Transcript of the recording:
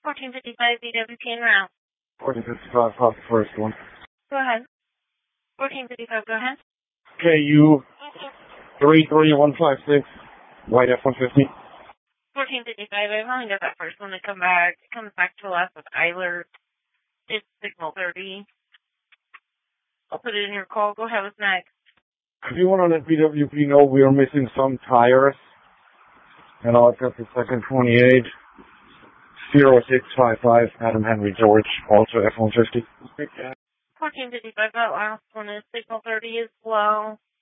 1455 BWP en route. 1455, how's the first one? Go ahead. 1455, go ahead. KU 33156, white F-150. 1455, I've only got that first one to come back. It comes back to us with Eilert. It's signal 30. I'll put it in your call. Go ahead, what's next? If you want to let BWP know we are missing some tires, and I've got the second 28, 0655, Adam Henry George, also F-150. 1455, that last one is signal 30 is low.